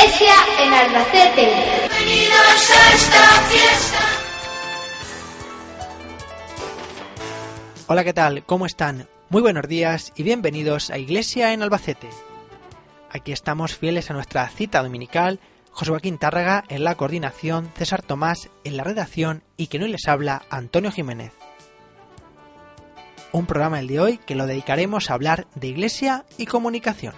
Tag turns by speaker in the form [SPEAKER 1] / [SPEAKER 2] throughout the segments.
[SPEAKER 1] Iglesia en Albacete.
[SPEAKER 2] Bienvenidos a esta fiesta.
[SPEAKER 3] Hola, ¿qué tal? ¿Cómo están? Muy buenos días y bienvenidos a Iglesia en Albacete. Aquí estamos fieles a nuestra cita dominical, José Joaquín Tárraga en la coordinación, César Tomás en la redacción y quien hoy les habla, Antonio Jiménez. Un programa el de hoy que lo dedicaremos a hablar de Iglesia y comunicación.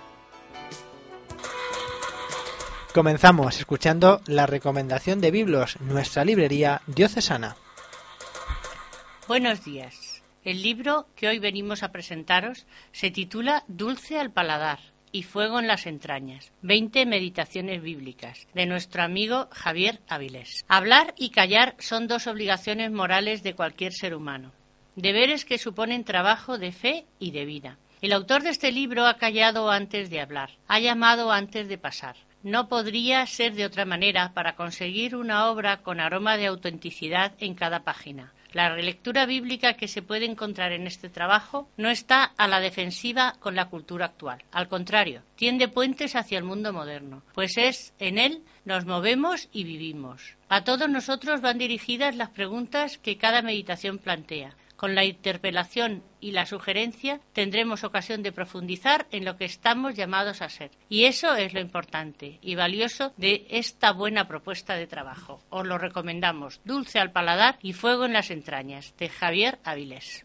[SPEAKER 3] Comenzamos escuchando la recomendación de Biblos, nuestra librería diocesana.
[SPEAKER 4] Buenos días. El libro que hoy venimos a presentaros se titula Dulce al paladar y fuego en las entrañas, 20 meditaciones bíblicas, de nuestro amigo Javier Avilés. Hablar y callar son dos obligaciones morales de cualquier ser humano, deberes que suponen trabajo de fe y de vida. El autor de este libro ha callado antes de hablar, ha llamado antes de pasar. No podría ser de otra manera para conseguir una obra con aroma de autenticidad en cada página. La relectura bíblica que se puede encontrar en este trabajo no está a la defensiva con la cultura actual. Al contrario, tiende puentes hacia el mundo moderno, pues en él nos movemos y vivimos. A todos nosotros van dirigidas las preguntas que cada meditación plantea. Con la interpelación y la sugerencia tendremos ocasión de profundizar en lo que estamos llamados a ser. Y eso es lo importante y valioso de esta buena propuesta de trabajo. Os lo recomendamos, Dulce al paladar y fuego en las entrañas, de Javier Avilés.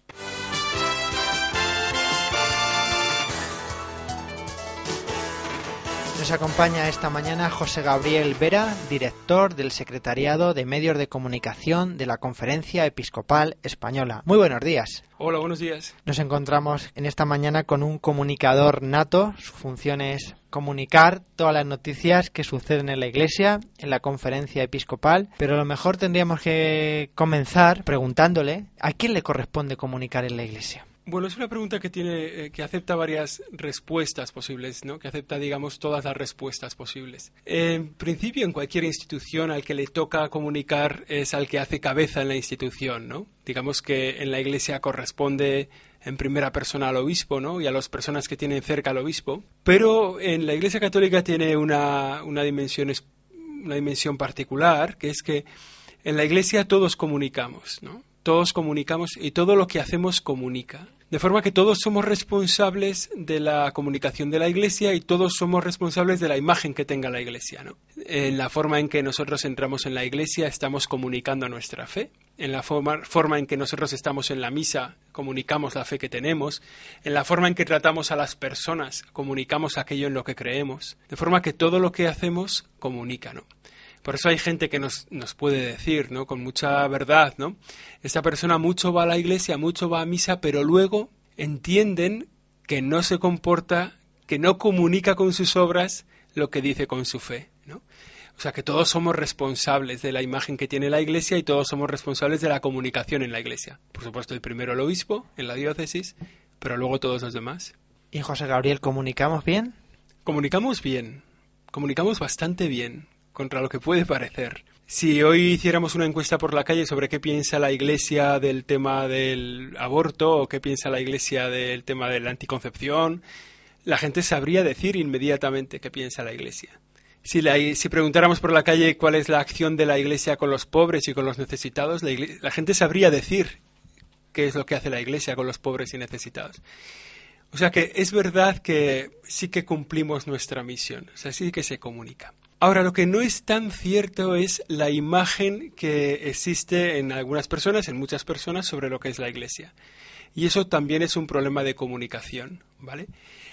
[SPEAKER 3] Nos acompaña esta mañana José Gabriel Vera, director del Secretariado de Medios de Comunicación de la Conferencia Episcopal Española. Muy buenos días.
[SPEAKER 5] Hola, buenos días.
[SPEAKER 3] Nos encontramos en esta mañana con un comunicador nato. Su función es comunicar todas las noticias que suceden en la Iglesia, en la Conferencia Episcopal, pero a lo mejor tendríamos que comenzar preguntándole ¿a quién le corresponde comunicar en la Iglesia?
[SPEAKER 5] Bueno, es una pregunta que acepta varias respuestas posibles, ¿no? Que acepta, digamos, todas las respuestas posibles. En principio, en cualquier institución al que le toca comunicar es al que hace cabeza en la institución, ¿no? Digamos que en la Iglesia corresponde en primera persona al obispo, ¿no? Y a las personas que tienen cerca al obispo. Pero en la Iglesia Católica tiene una dimensión particular, que es que en la Iglesia todos comunicamos, ¿no? Todos comunicamos y todo lo que hacemos comunica. De forma que todos somos responsables de la comunicación de la Iglesia y todos somos responsables de la imagen que tenga la Iglesia, ¿no? En la forma en que nosotros entramos en la Iglesia estamos comunicando nuestra fe. En la forma en que nosotros estamos en la misa comunicamos la fe que tenemos. En la forma en que tratamos a las personas comunicamos aquello en lo que creemos. De forma que todo lo que hacemos comunica, ¿no? Por eso hay gente que nos puede decir, ¿no? Con mucha verdad, ¿no? Esta persona mucho va a la iglesia, mucho va a misa, pero luego entienden que no se comporta, que no comunica con sus obras lo que dice con su fe, ¿no? O sea que todos somos responsables de la imagen que tiene la iglesia y todos somos responsables de la comunicación en la iglesia. Por supuesto, el primero el obispo en la diócesis, pero luego todos los demás.
[SPEAKER 3] ¿Y José Gabriel, comunicamos bien?
[SPEAKER 5] Comunicamos bien, comunicamos bastante bien. Contra lo que puede parecer. Si hoy hiciéramos una encuesta por la calle sobre qué piensa la Iglesia del tema del aborto o qué piensa la Iglesia del tema de la anticoncepción, la gente sabría decir inmediatamente qué piensa la Iglesia. Si preguntáramos por la calle cuál es la acción de la Iglesia con los pobres y con los necesitados, la gente sabría decir qué es lo que hace la Iglesia con los pobres y necesitados. O sea que es verdad que sí que cumplimos nuestra misión, o sea, sí que se comunica. Ahora, lo que no es tan cierto es la imagen que existe en algunas personas, en muchas personas, sobre lo que es la Iglesia. Y eso también es un problema de comunicación, ¿vale?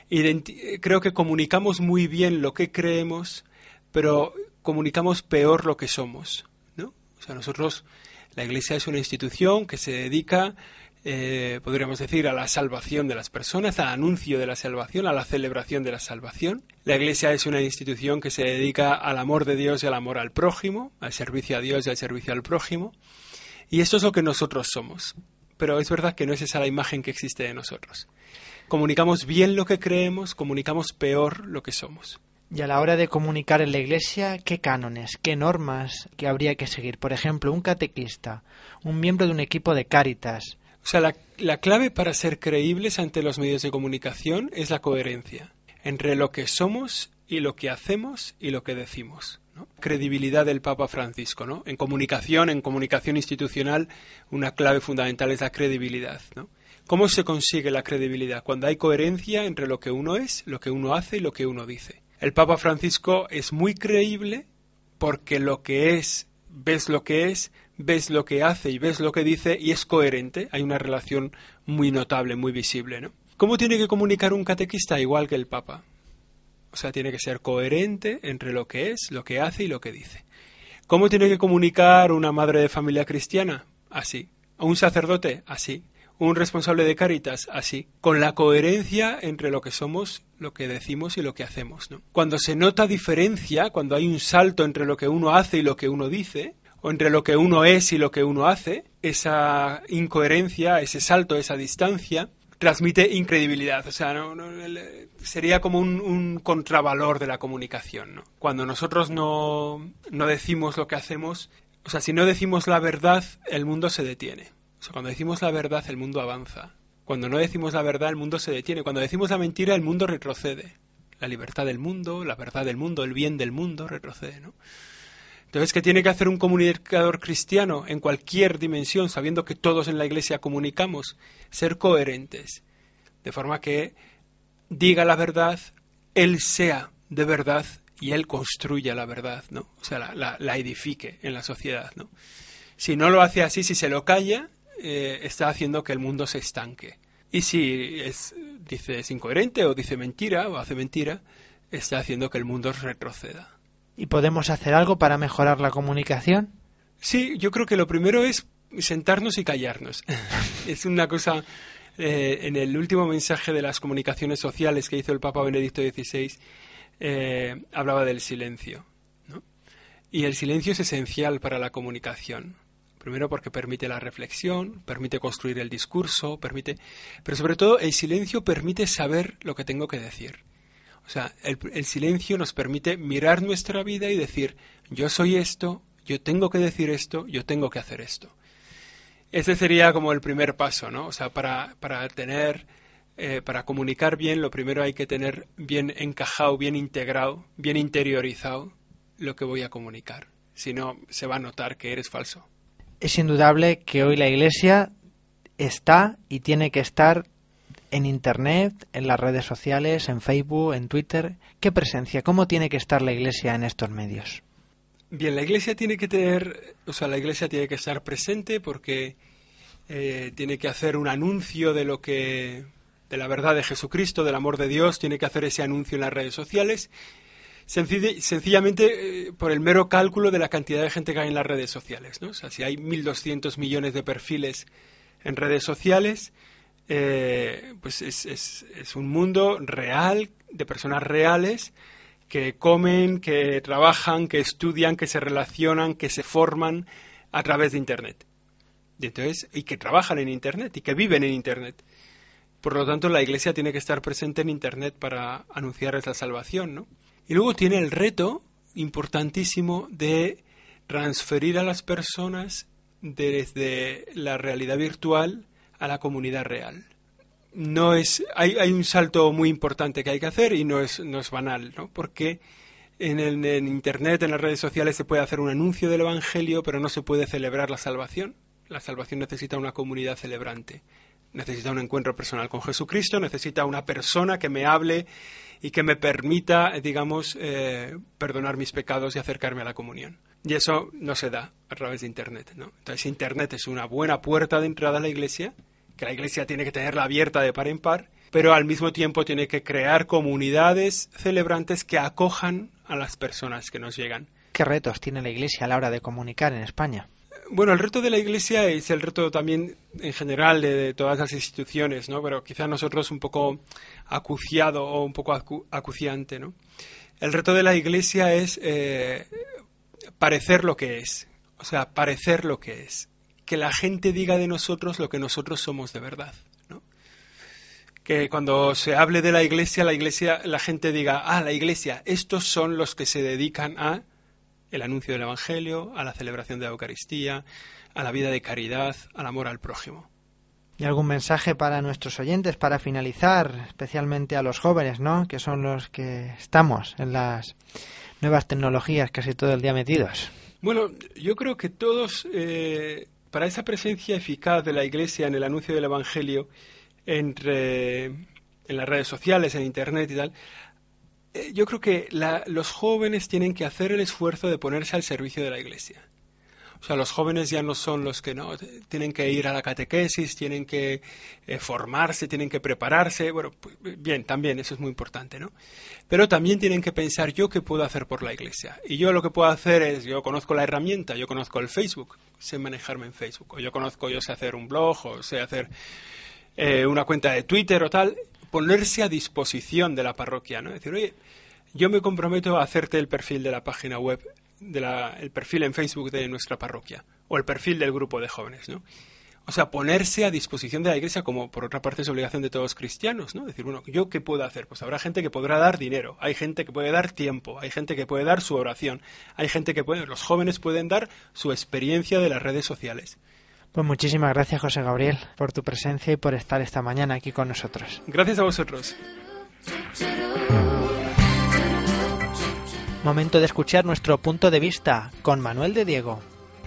[SPEAKER 5] Creo que comunicamos muy bien lo que creemos, pero comunicamos peor lo que somos, ¿no? O sea, la Iglesia es una institución que se dedica, podríamos decir, a la salvación de las personas, al anuncio de la salvación, a la celebración de la salvación. La Iglesia es una institución que se dedica al amor de Dios y al amor al prójimo, al servicio a Dios y al servicio al prójimo. Y esto es lo que nosotros somos. Pero es verdad que no es esa la imagen que existe de nosotros. Comunicamos bien lo que creemos, comunicamos peor lo que somos.
[SPEAKER 3] Y a la hora de comunicar en la Iglesia, ¿qué cánones, qué normas que habría que seguir? Por ejemplo, un catequista, un miembro de un equipo de Cáritas.
[SPEAKER 5] O sea, la clave para ser creíbles ante los medios de comunicación es la coherencia. entre lo que somos y lo que hacemos y lo que decimos, ¿no? Credibilidad del Papa Francisco, ¿no? En comunicación institucional, una clave fundamental es la credibilidad, ¿no? ¿Cómo se consigue la credibilidad? Cuando hay coherencia entre lo que uno es, lo que uno hace y lo que uno dice. El Papa Francisco es muy creíble porque lo que es, ves lo que hace y ves lo que dice y es coherente. Hay una relación muy notable, muy visible, ¿no? ¿Cómo tiene que comunicar un catequista? Igual que el Papa. O sea, tiene que ser coherente entre lo que es, lo que hace y lo que dice. ¿Cómo tiene que comunicar una madre de familia cristiana? Así. ¿Un sacerdote? Así. ¿Un responsable de Cáritas? Así. Con la coherencia entre lo que somos, lo que decimos y lo que hacemos, ¿no? Cuando se nota diferencia, cuando hay un salto entre lo que uno hace y lo que uno dice, o entre lo que uno es y lo que uno hace, esa incoherencia, ese salto, esa distancia, transmite incredibilidad. O sea, sería como un contravalor de la comunicación, ¿no? Cuando nosotros no decimos lo que hacemos, o sea, si no decimos la verdad, el mundo se detiene. O sea, cuando decimos la verdad, el mundo avanza. Cuando no decimos la verdad, el mundo se detiene. Cuando decimos la mentira, el mundo retrocede. La libertad del mundo, la verdad del mundo, el bien del mundo retrocede, ¿no? Entonces, ¿qué tiene que hacer un comunicador cristiano en cualquier dimensión, sabiendo que todos en la Iglesia comunicamos? Ser coherentes, de forma que diga la verdad, él sea de verdad y él construya la verdad, ¿no? O sea, la edifique en la sociedad, ¿no? Si no lo hace así, si se lo calla, está haciendo que el mundo se estanque. Y si es incoherente o dice mentira o hace mentira, está haciendo que el mundo retroceda.
[SPEAKER 3] ¿Y podemos hacer algo para mejorar la comunicación?
[SPEAKER 5] Sí, yo creo que lo primero es sentarnos y callarnos. Es una cosa, en el último mensaje de las comunicaciones sociales que hizo el Papa Benedicto XVI, hablaba del silencio, ¿no? Y el silencio es esencial para la comunicación. Primero porque permite la reflexión, permite construir el discurso, pero sobre todo el silencio permite saber lo que tengo que decir. O sea, el silencio nos permite mirar nuestra vida y decir, yo soy esto, yo tengo que decir esto, yo tengo que hacer esto. Ese sería como el primer paso, ¿no? O sea, para comunicar bien, lo primero hay que tener bien encajado, bien integrado, bien interiorizado lo que voy a comunicar. Si no, se va a notar que eres falso.
[SPEAKER 3] Es indudable que hoy la Iglesia está y tiene que estar en Internet, en las redes sociales, en Facebook, en Twitter. ¿Qué presencia? ¿Cómo tiene que estar la Iglesia en estos medios?
[SPEAKER 5] Bien, la Iglesia tiene que estar presente porque tiene que hacer un anuncio de la verdad de Jesucristo, del amor de Dios, tiene que hacer ese anuncio en las redes sociales. Sencillamente por el mero cálculo de la cantidad de gente que hay en las redes sociales, ¿no? O sea, si hay 1.200 millones de perfiles en redes sociales, pues es un mundo real, de personas reales, que comen, que trabajan, que estudian, que se relacionan, que se forman a través de Internet. Y que trabajan en Internet y que viven en Internet. Por lo tanto, la Iglesia tiene que estar presente en Internet para anunciar esa salvación, ¿no? Y luego tiene el reto importantísimo de transferir a las personas desde la realidad virtual a la comunidad real. Hay un salto muy importante que hay que hacer y no es banal, ¿no? Porque en Internet, en las redes sociales, se puede hacer un anuncio del Evangelio, pero no se puede celebrar la salvación. La salvación necesita una comunidad celebrante. Necesita un encuentro personal con Jesucristo, necesita una persona que me hable y que me permita, perdonar mis pecados y acercarme a la comunión. Y eso no se da a través de Internet, ¿no? Entonces Internet es una buena puerta de entrada a la Iglesia, que la Iglesia tiene que tenerla abierta de par en par, pero al mismo tiempo tiene que crear comunidades celebrantes que acojan a las personas que nos llegan.
[SPEAKER 3] ¿Qué retos tiene la Iglesia a la hora de comunicar en España?
[SPEAKER 5] Bueno, el reto de la Iglesia es el reto también en general de todas las instituciones, ¿no? Pero quizá nosotros un poco acuciado o un poco acuciante, ¿no? El reto de la Iglesia es parecer lo que es, o sea, parecer lo que es. Que la gente diga de nosotros lo que nosotros somos de verdad, ¿no? Que cuando se hable de la Iglesia, la gente diga, la Iglesia, estos son los que se dedican a el anuncio del Evangelio, a la celebración de la Eucaristía, a la vida de caridad, al amor al prójimo.
[SPEAKER 3] ¿Y algún mensaje para nuestros oyentes para finalizar, especialmente a los jóvenes, ¿no? Que son los que estamos en las nuevas tecnologías casi todo el día metidos?
[SPEAKER 5] Bueno, yo creo que todos, para esa presencia eficaz de la Iglesia en el anuncio del Evangelio, en las redes sociales, en Internet y tal, yo creo que los jóvenes tienen que hacer el esfuerzo de ponerse al servicio de la Iglesia. O sea, los jóvenes ya no son los que no tienen que ir a la catequesis, tienen que formarse, tienen que prepararse. Bueno, pues, bien, también eso es muy importante, ¿no? Pero también tienen que pensar, ¿yo qué puedo hacer por la Iglesia? Y yo lo que puedo hacer es, yo conozco la herramienta, yo conozco el Facebook, sé manejarme en Facebook, o yo sé hacer un blog, o sé hacer una cuenta de Twitter o tal, ponerse a disposición de la parroquia, ¿no? Es decir, oye, yo me comprometo a hacerte el perfil de la página web, el perfil en Facebook de nuestra parroquia, o el perfil del grupo de jóvenes, ¿no? O sea, ponerse a disposición de la Iglesia, como por otra parte es obligación de todos los cristianos, ¿no? Decir, bueno, ¿yo qué puedo hacer? Pues habrá gente que podrá dar dinero, hay gente que puede dar tiempo, hay gente que puede dar su oración, hay gente que puede, los jóvenes pueden dar su experiencia de las redes sociales.
[SPEAKER 3] Pues muchísimas gracias, José Gabriel, por tu presencia y por estar esta mañana aquí con nosotros.
[SPEAKER 5] Gracias a vosotros.
[SPEAKER 3] Momento de escuchar nuestro punto de vista con Manuel de Diego.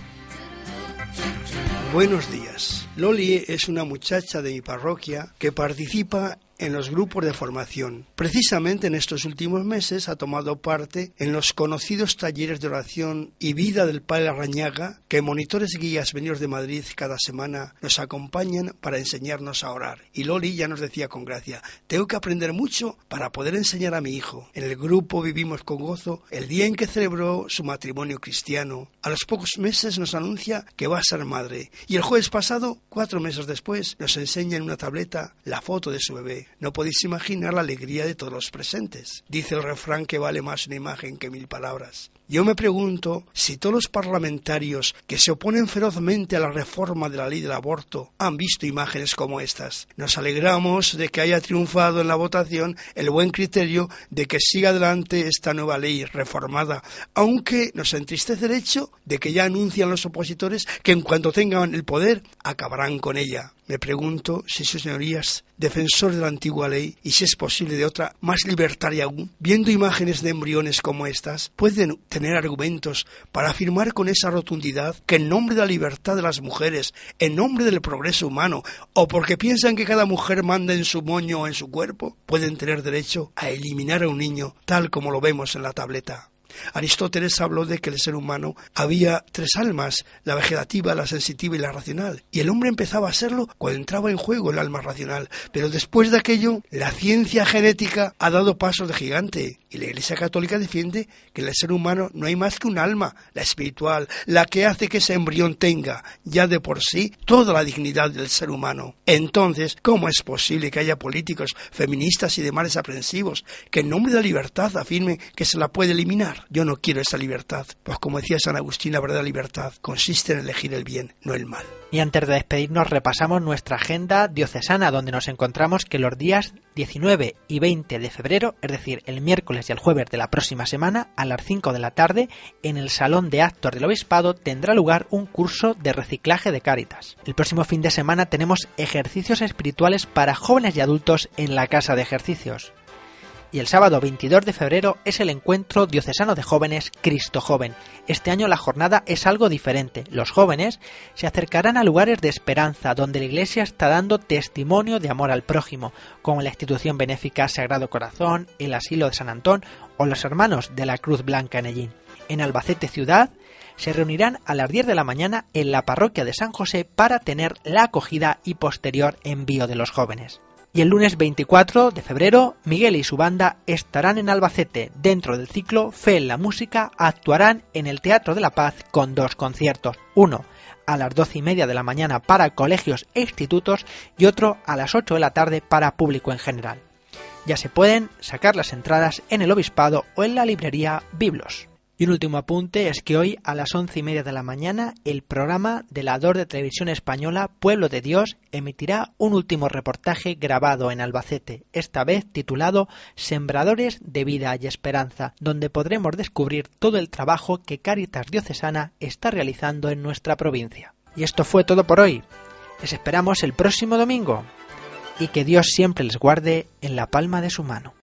[SPEAKER 1] Buenos días. Loli es una muchacha de mi parroquia que participa en los grupos de formación. Precisamente en estos últimos meses ha tomado parte en los conocidos talleres de oración y vida del Padre Larrañaga, que monitores guías venidos de Madrid cada semana nos acompañan para enseñarnos a orar. Y Loli ya nos decía con gracia, tengo que aprender mucho para poder enseñar a mi hijo. En el grupo vivimos con gozo el día en que celebró su matrimonio cristiano. A los pocos meses nos anuncia que va a ser madre. Y el jueves pasado, 4 meses después, nos enseña en una tableta la foto de su bebé. No podéis imaginar la alegría de todos los presentes. Dice el refrán que vale más una imagen que 1000 palabras. Yo me pregunto si todos los parlamentarios que se oponen ferozmente a la reforma de la ley del aborto han visto imágenes como estas. Nos alegramos de que haya triunfado en la votación el buen criterio de que siga adelante esta nueva ley reformada, aunque nos entristece el hecho de que ya anuncian los opositores que en cuanto tengan el poder acabarán con ella. Me pregunto si sus señorías, defensores de la antigua ley, y si es posible de otra más libertaria aún, viendo imágenes de embriones como estas, pueden tener argumentos para afirmar con esa rotundidad que en nombre de la libertad de las mujeres, en nombre del progreso humano, o porque piensan que cada mujer manda en su moño o en su cuerpo, pueden tener derecho a eliminar a un niño tal como lo vemos en la tableta. Aristóteles habló de que el ser humano había 3 almas, la vegetativa, la sensitiva y la racional, y el hombre empezaba a serlo cuando entraba en juego el alma racional, pero después de aquello la ciencia genética ha dado pasos de gigante, y la Iglesia Católica defiende que en el ser humano no hay más que un alma, la espiritual, la que hace que ese embrión tenga ya de por sí toda la dignidad del ser humano. Entonces, ¿cómo es posible que haya políticos, feministas y demás desaprensivos que en nombre de la libertad afirmen que se la puede eliminar? Yo no quiero esa libertad, pues como decía San Agustín, la verdadera libertad consiste en elegir el bien, no el mal.
[SPEAKER 3] Y antes de despedirnos repasamos nuestra agenda diocesana, donde nos encontramos que los días 19 y 20 de febrero, es decir, el miércoles y el jueves de la próxima semana, a las 5 de la tarde, en el Salón de Actos del Obispado tendrá lugar un curso de reciclaje de Cáritas. El próximo fin de semana tenemos ejercicios espirituales para jóvenes y adultos en la Casa de Ejercicios. Y el sábado 22 de febrero es el encuentro diocesano de jóvenes Cristo Joven. Este año la jornada es algo diferente. Los jóvenes se acercarán a lugares de esperanza donde la Iglesia está dando testimonio de amor al prójimo, como la institución benéfica Sagrado Corazón, el Asilo de San Antón o los Hermanos de la Cruz Blanca en Ellín. En Albacete ciudad se reunirán a las 10 de la mañana en la parroquia de San José para tener la acogida y posterior envío de los jóvenes. Y el lunes 24 de febrero, Miguel y su banda estarán en Albacete. Dentro del ciclo Fe en la Música actuarán en el Teatro de la Paz con 2 conciertos. Uno a las 12:30 de la mañana para colegios e institutos y otro a las 8 de la tarde para público en general. Ya se pueden sacar las entradas en el Obispado o en la librería Biblos. Y un último apunte es que hoy a las 11:30 de la mañana el programa de la 2 de Televisión Española Pueblo de Dios emitirá un último reportaje grabado en Albacete, esta vez titulado Sembradores de Vida y Esperanza, donde podremos descubrir todo el trabajo que Cáritas Diocesana está realizando en nuestra provincia. Y esto fue todo por hoy. Les esperamos el próximo domingo y que Dios siempre les guarde en la palma de su mano.